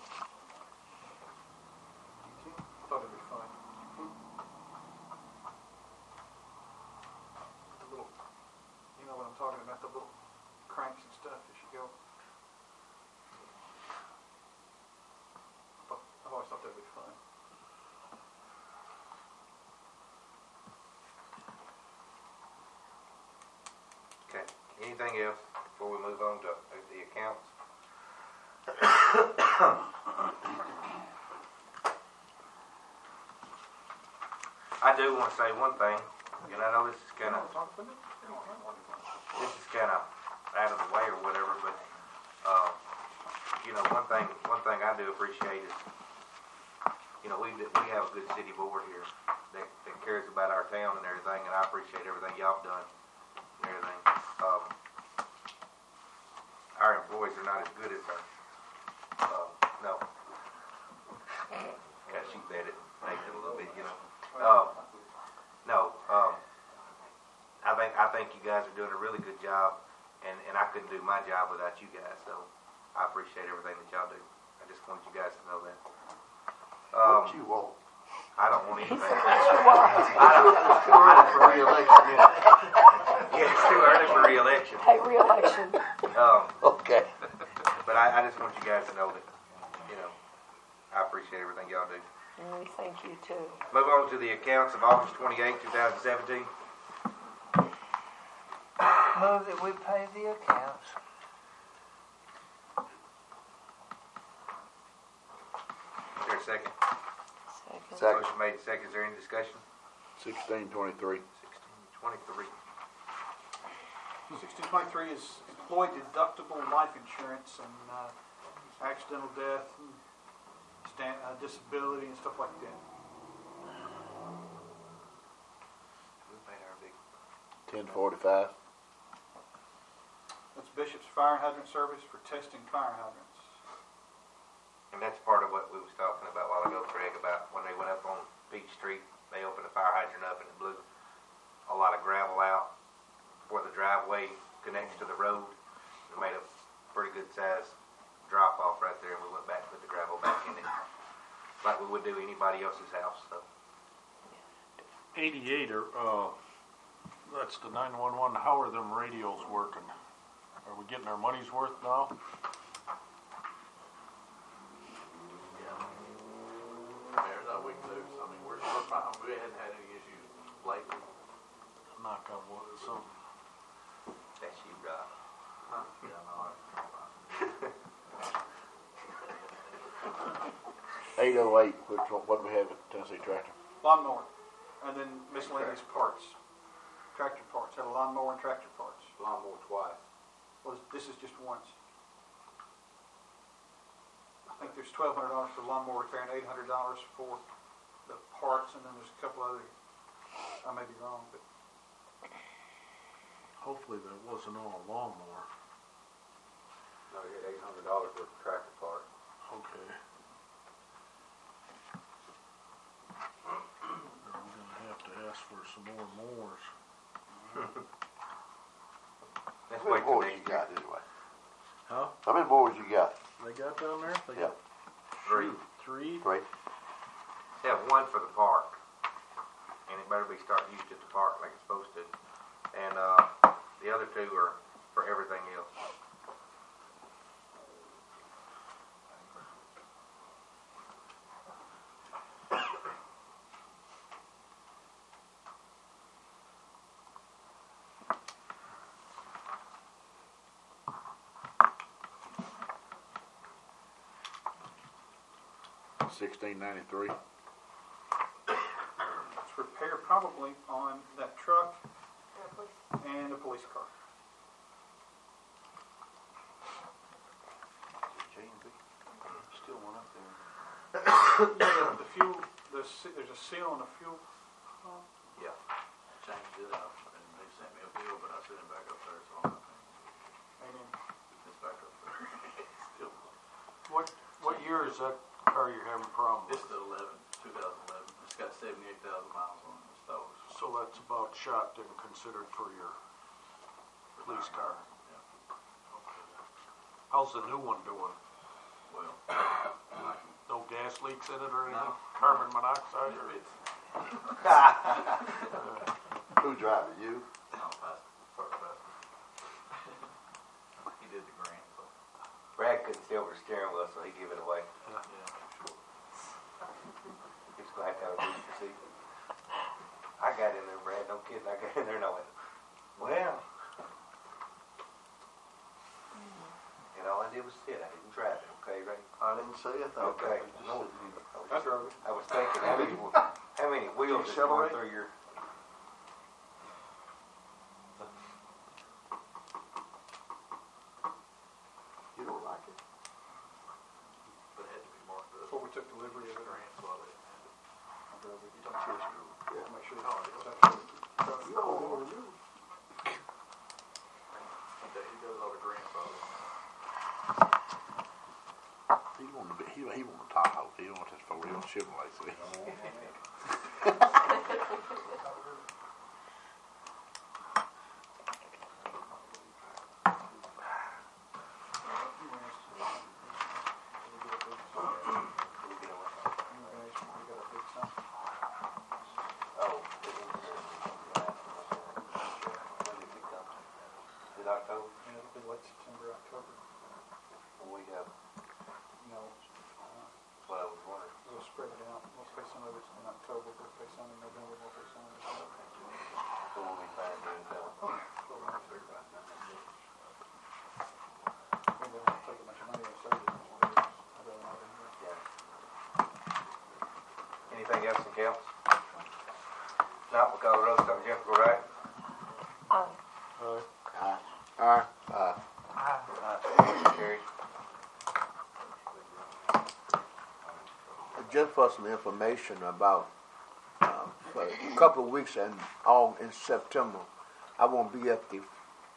Thought it'd be fun. The little, you know what I'm talking about, the little cranks and stuff as you go. I've always thought that'd be fun. Okay. Anything else before we move on to the accounts? I do want to say one thing, and I know this is kind of out of the way or whatever, but one thing I do appreciate is, we have a good city board here that cares about our town and everything, and I appreciate everything y'all have done and everything. Our employees are not as good as our no. Gotta shoot that at Nathan a little bit, I think you guys are doing a really good job, and I couldn't do my job without you guys, so I appreciate everything that y'all do. I just wanted you guys to know that. What you want? I don't want anything. Too early for re-election. Yeah, it's too early for re-election. Hey, re-election. Okay. But I just want you guys to know that, I appreciate everything y'all do. And we thank you too. Move on to the accounts of August 28, 2017. Move that we pay the accounts. Is there a second? Second. Motion made, second. Is there any discussion? 1623. 1623. 1623 is employee deductible life insurance and accidental death and disability and stuff like that. We paid our big. 1045. That's Bishop's Fire and Hydrant Service for testing fire hydrants. And that's part of what we was talking about a while ago, Craig, about when they went up on Peach Street, they opened a fire hydrant up and it blew a lot of gravel out where the driveway connects to the road. It made a pretty good size drop off right there, and we went back and put the gravel back in it, like we would do anybody else's house. So 88 that's the 911. How are them radios working? Are we getting our money's worth now? There's our week two. I mean, we're fine. We hadn't had any issues lately. Knock on wood. So that's you, Rob. Yeah, no, 808, what do we have at Tennessee Tractor? Lawnmower, and then miscellaneous parts. Tractor parts. Had a lawnmower and tractor parts. Lawnmower twice. Well, this is just once. I think there's $1,200 for lawnmower repair and $800 for the parts, and then there's a couple other. I may be wrong, but hopefully that wasn't all a lawnmower. No, you had $800 worth of tractor part. Okay. We're gonna have to ask for some more mowers. Let's How many wait till boards next you got anyway? Huh? How many boards you got? They got down there? They Yeah. got Three. Three? Three. They have one for the park, and it better be starting used at the park like it's supposed to. And the other two are for everything else. $1693. it's repair probably on that truck and a police car. The fuel, there's a seal on the fuel pump. Yeah, changed it up, and they sent me a bill, but I sent it back up there, so I'm not paying. Amen. It's back up there. Still, What year is that car you're having problems it's with? the 2011. It's got 78,000 miles on it. It's those. So that's about shot and considered for your police car. Yeah. How's the new one doing? Well, No gas leaks in it or anything? No. Carbon monoxide or? it's Who driving, you? not fast. First fast. He did the grant, so Brad couldn't see over the steering wheel, so he gave it away. yeah, sure. He's gonna have to have a booster seat. I got in there, Brad, no kidding, I got in there and I went, well. And all I did was sit, I didn't drive it, okay, Ray? I didn't say a thing. Okay. I just No. said you- I drove it. I was thinking, how many wheels is going accelerate? through your, You don't like it? But it had to be marked up. Before we took delivery of it, Grant, so I let him have it. I drove it. You don't choose to. Make sure Oh, it's yeah. actually. You don't want to do it. He does all the grants on it. He want a Tahoe. He don't want this 4 wheel Chevrolet. See? oh, when did it come? Is it October? Yeah, it'll be late September, October. When we have, what I was wondering. We'll spread it out. We'll pay some of it in October, we'll pay some in November, we'll pay some in December. So we'll be fine doing that. So we're gonna figure out that. We don't have to take a bunch of money and save it. I'd rather not do that. Yeah. Anything else in Cal? Not we'll call the road, start Jennifer, go right. Motion carried. Just for some information about, for a couple of weeks in September, I won't be at the,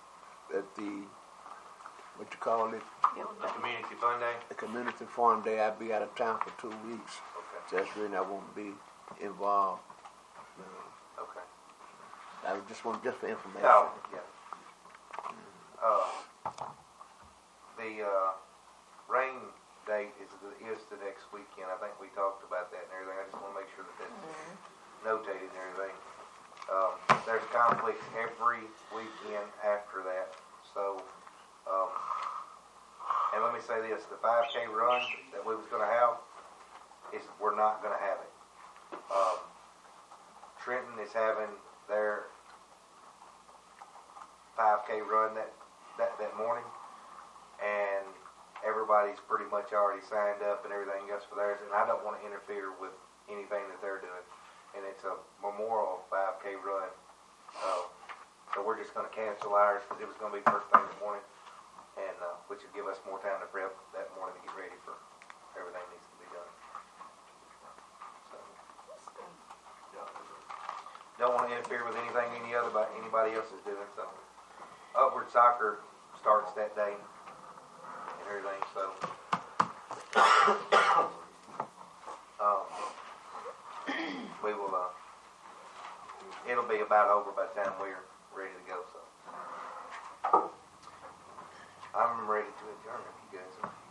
what you call it, The Community Fun Day? the Community Farm Day. I'll be out of town for 2 weeks. Okay. So that's the reason I won't be involved. Okay. I just for information. No, yeah. The rain date is the next weekend. I think we talked about that and everything. I just want to make sure that that's notated and everything. There's conflicts every weekend after that. So, and let me say this, the 5K run that we was going to have, we're not going to have it. Trenton is having their 5K run that morning, and everybody's pretty much already signed up and everything else for theirs, and I don't want to interfere with anything that they're doing. And it's a memorial 5K run, so we're just going to cancel ours because it was going to be first thing in the morning, and which would give us more time to prep that morning to get ready for everything that needs to be done. So, don't want to interfere with anything anybody else is doing. So, Upward Soccer starts that day and everything. So, we will. It'll be about over by the time we're ready to go. So, I'm ready to adjourn if you guys are.